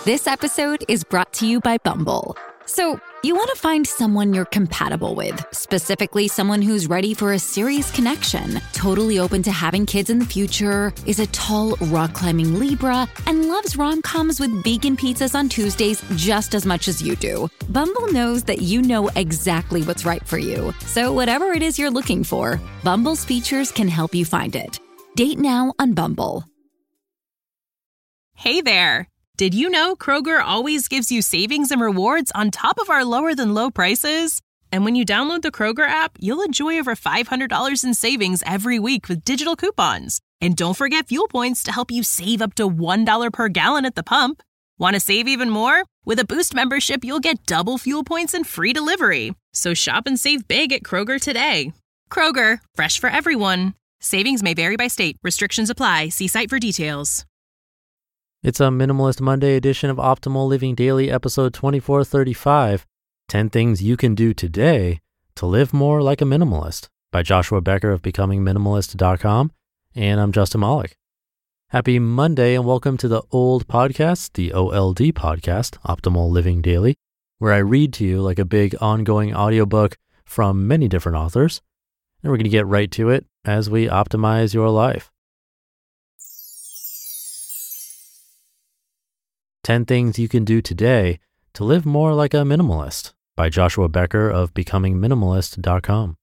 This episode is brought to you by Bumble. So, you want to find someone you're compatible with, specifically someone who's ready for a serious connection, totally open to having kids in the future, is a tall, rock-climbing Libra, and loves rom-coms with vegan pizzas on Tuesdays just as much as you do. Bumble knows that you know exactly what's right for you. So whatever it is you're looking for, Bumble's features can help you find it. Date now on Bumble. Hey there. Did you know Kroger always gives you savings and rewards on top of our lower than low prices? And when you download the Kroger app, you'll enjoy over $500 in savings every week with digital coupons. And don't forget fuel points to help you save up to $1 per gallon at the pump. Want to save even more? With a Boost membership, you'll get double fuel points and free delivery. So shop and save big at Kroger today. Kroger, fresh for everyone. Savings may vary by state. Restrictions apply. See site for details. It's a Minimalist Monday edition of Optimal Living Daily, episode 2435, 10 Things You Can Do Today to Live More Like a Minimalist, by Joshua Becker of BecomingMinimalist.com, and I'm Justin Malik. Happy Monday and welcome to the old podcast, the OLD podcast, Optimal Living Daily, where I read to you like a big ongoing audiobook from many different authors, and we're going to get right to it as we optimize your life. 10 Things You Can Do Today to Live More Like a Minimalist, by Joshua Becker of BecomingMinimalist.com.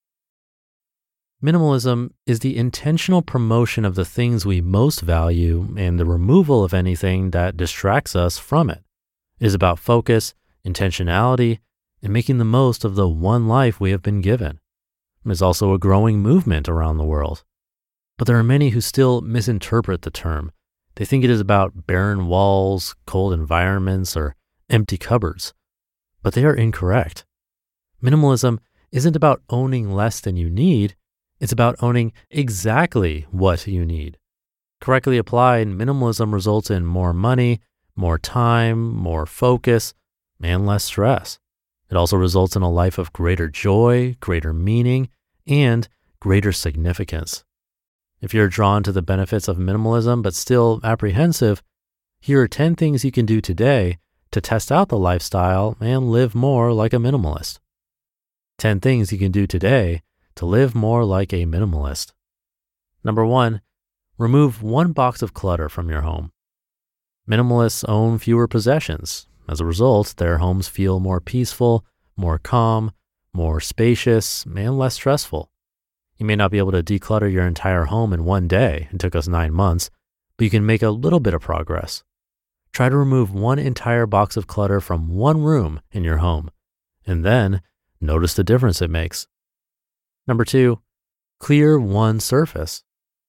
Minimalism is the intentional promotion of the things we most value and the removal of anything that distracts us from it. It is about focus, intentionality, and making the most of the one life we have been given. It is also a growing movement around the world. But there are many who still misinterpret the term. They think it is about barren walls, cold environments, or empty cupboards. But they are incorrect. Minimalism isn't about owning less than you need. It's about owning exactly what you need. Correctly applied, minimalism results in more money, more time, more focus, and less stress. It also results in a life of greater joy, greater meaning, and greater significance. If you're drawn to the benefits of minimalism but still apprehensive, here are 10 things you can do today to test out the lifestyle and live more like a minimalist. 10 things you can do today to live more like a minimalist. Number 1, remove one box of clutter from your home. Minimalists own fewer possessions. As a result, their homes feel more peaceful, more calm, more spacious, and less stressful. You may not be able to declutter your entire home in one day. It took us 9 months, but you can make a little bit of progress. Try to remove one entire box of clutter from one room in your home, and then notice the difference it makes. Number 2, clear one surface.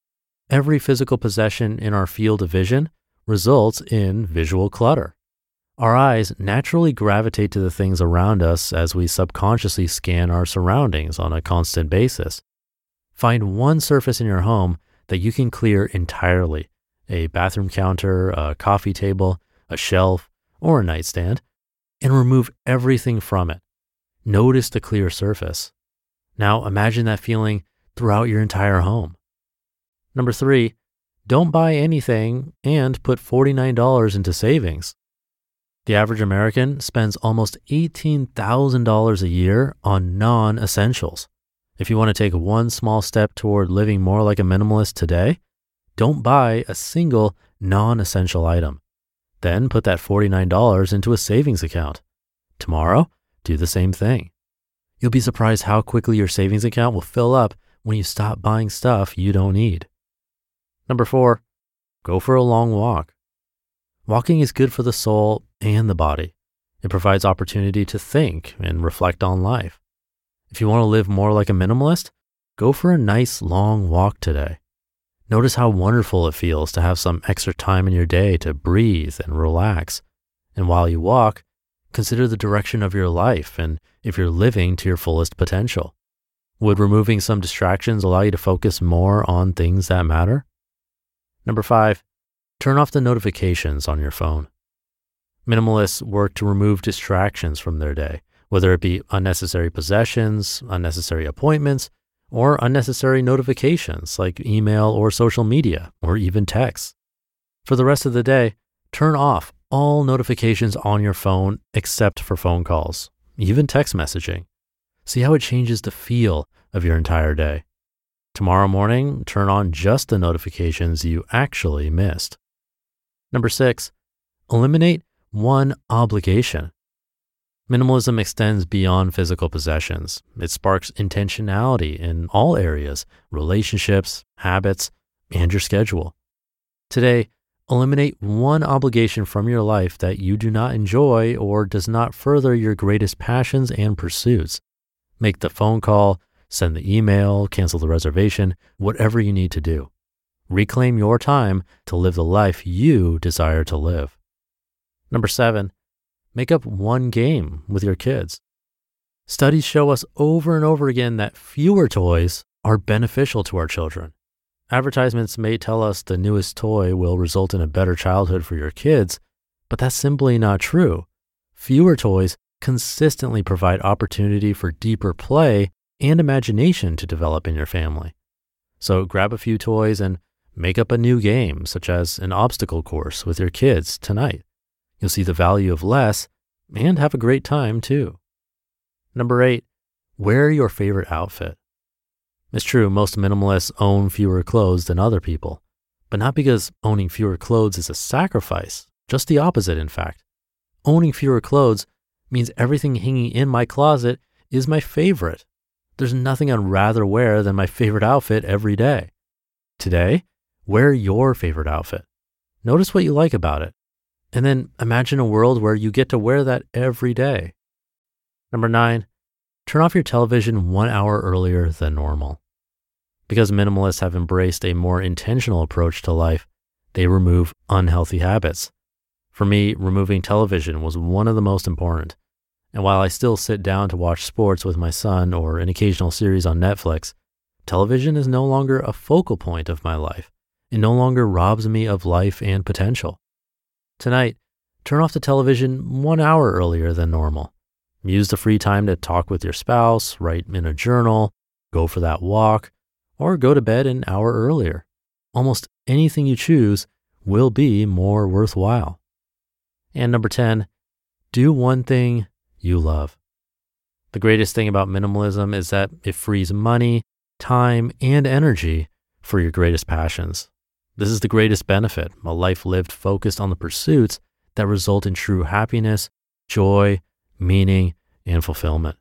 Every physical possession in our field of vision results in visual clutter. Our eyes naturally gravitate to the things around us as we subconsciously scan our surroundings on a constant basis. Find one surface in your home that you can clear entirely, a bathroom counter, a coffee table, a shelf, or a nightstand, and remove everything from it. Notice the clear surface. Now imagine that feeling throughout your entire home. Number 3, don't buy anything and put $49 into savings. The average American spends almost $18,000 a year on non-essentials. If you want to take one small step toward living more like a minimalist today, don't buy a single non-essential item. Then put that $49 into a savings account. Tomorrow, do the same thing. You'll be surprised how quickly your savings account will fill up when you stop buying stuff you don't need. Number 4, go for a long walk. Walking is good for the soul and the body. It provides opportunity to think and reflect on life. If you want to live more like a minimalist, go for a nice long walk today. Notice how wonderful it feels to have some extra time in your day to breathe and relax. And while you walk, consider the direction of your life and if you're living to your fullest potential. Would removing some distractions allow you to focus more on things that matter? Number 5, turn off the notifications on your phone. Minimalists work to remove distractions from their day, whether it be unnecessary possessions, unnecessary appointments, or unnecessary notifications like email or social media, or even texts. For the rest of the day, turn off all notifications on your phone except for phone calls, even text messaging. See how it changes the feel of your entire day. Tomorrow morning, turn on just the notifications you actually missed. Number 6, eliminate one obligation. Minimalism extends beyond physical possessions. It sparks intentionality in all areas, relationships, habits, and your schedule. Today, eliminate one obligation from your life that you do not enjoy or does not further your greatest passions and pursuits. Make the phone call, send the email, cancel the reservation, whatever you need to do. Reclaim your time to live the life you desire to live. Number 7, make up one game with your kids. Studies show us over and over again that fewer toys are beneficial to our children. Advertisements may tell us the newest toy will result in a better childhood for your kids, but that's simply not true. Fewer toys consistently provide opportunity for deeper play and imagination to develop in your family. So grab a few toys and make up a new game, such as an obstacle course with your kids tonight. You'll see the value of less and have a great time too. Number 8, wear your favorite outfit. It's true, most minimalists own fewer clothes than other people, but not because owning fewer clothes is a sacrifice, just the opposite in fact. Owning fewer clothes means everything hanging in my closet is my favorite. There's nothing I'd rather wear than my favorite outfit every day. Today, wear your favorite outfit. Notice what you like about it. And then imagine a world where you get to wear that every day. Number 9, turn off your television 1 hour earlier than normal. Because minimalists have embraced a more intentional approach to life, they remove unhealthy habits. For me, removing television was one of the most important. And while I still sit down to watch sports with my son or an occasional series on Netflix, television is no longer a focal point of my life. It no longer robs me of life and potential. Tonight, turn off the television 1 hour earlier than normal. Use the free time to talk with your spouse, write in a journal, go for that walk, or go to bed an hour earlier. Almost anything you choose will be more worthwhile. And number 10, do one thing you love. The greatest thing about minimalism is that it frees money, time, and energy for your greatest passions. This is the greatest benefit, a life lived focused on the pursuits that result in true happiness, joy, meaning, and fulfillment.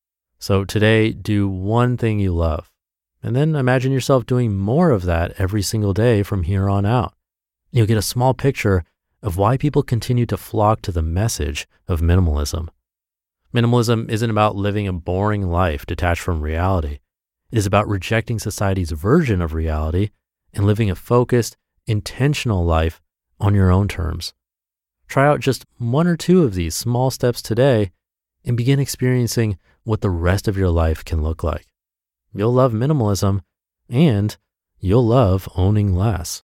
So today, do one thing you love, and then imagine yourself doing more of that every single day from here on out. You'll get a small picture of why people continue to flock to the message of minimalism. Minimalism isn't about living a boring life detached from reality. It is about rejecting society's version of reality and living a focused, intentional life on your own terms. Try out just 1 or 2 of these small steps today and begin experiencing what the rest of your life can look like. You'll love minimalism and you'll love owning less.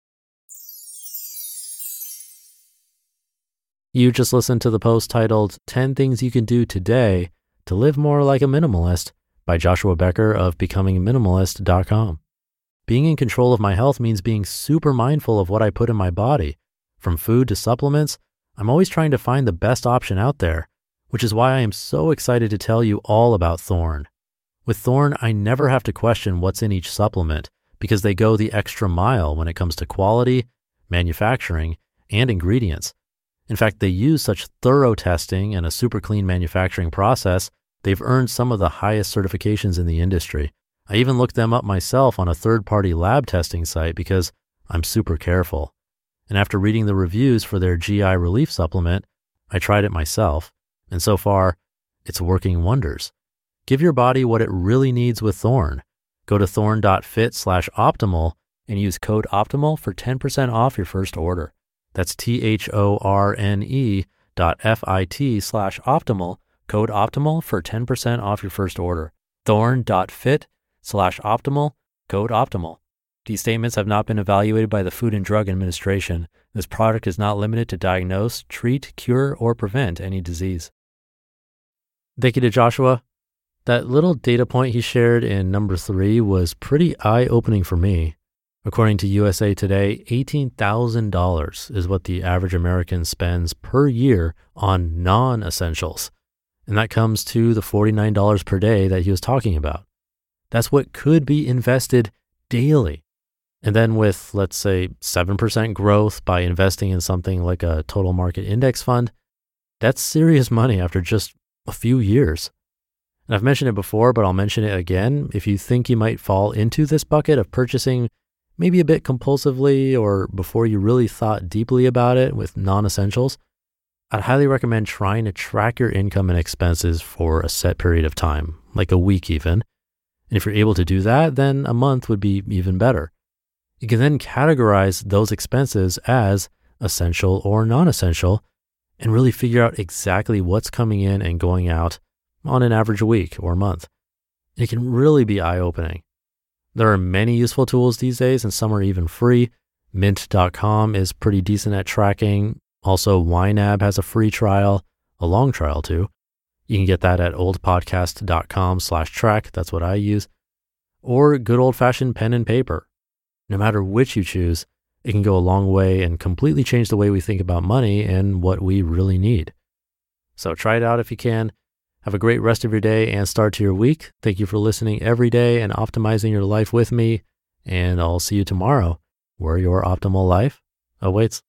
You just listened to the post titled 10 Things You Can Do Today to Live More Like a Minimalist by Joshua Becker of BecomingMinimalist.com. Being in control of my health means being super mindful of what I put in my body. From food to supplements, I'm always trying to find the best option out there, which is why I am so excited to tell you all about Thorne. With Thorne, I never have to question what's in each supplement because they go the extra mile when it comes to quality, manufacturing, and ingredients. In fact, they use such thorough testing and a super clean manufacturing process, they've earned some of the highest certifications in the industry. I even looked them up myself on a third-party lab testing site because I'm super careful. And after reading the reviews for their GI relief supplement, I tried it myself. And so far, it's working wonders. Give your body what it really needs with Thorne. Go to thorne.fit/optimal and use code OPTIMAL for 10% off your first order. That's THORNE.FIT/optimal, code OPTIMAL for 10% off your first order. Thorne.fit/optimal, code OPTIMAL. These statements have not been evaluated by the Food and Drug Administration. This product is not limited to diagnose, treat, cure, or prevent any disease. Thank you to Joshua. That little data point he shared in number 3 was pretty eye-opening for me. According to USA Today, $18,000 is what the average American spends per year on non-essentials. And that comes to the $49 per day that he was talking about. That's what could be invested daily. And then with, let's say, 7% growth by investing in something like a total market index fund, that's serious money after just a few years. And I've mentioned it before, but I'll mention it again. If you think you might fall into this bucket of purchasing maybe a bit compulsively or before you really thought deeply about it with non-essentials, I'd highly recommend trying to track your income and expenses for a set period of time, like a week even. And if you're able to do that, then a month would be even better. You can then categorize those expenses as essential or non-essential and really figure out exactly what's coming in and going out on an average week or month. It can really be eye-opening. There are many useful tools these days, and some are even free. Mint.com is pretty decent at tracking. Also, YNAB has a free trial, a long trial too. You can get that at oldpodcast.com/track. That's what I use. Or good old-fashioned pen and paper. No matter which you choose, it can go a long way and completely change the way we think about money and what we really need. So try it out if you can. Have a great rest of your day and start to your week. Thank you for listening every day and optimizing your life with me. And I'll see you tomorrow, where your optimal life awaits.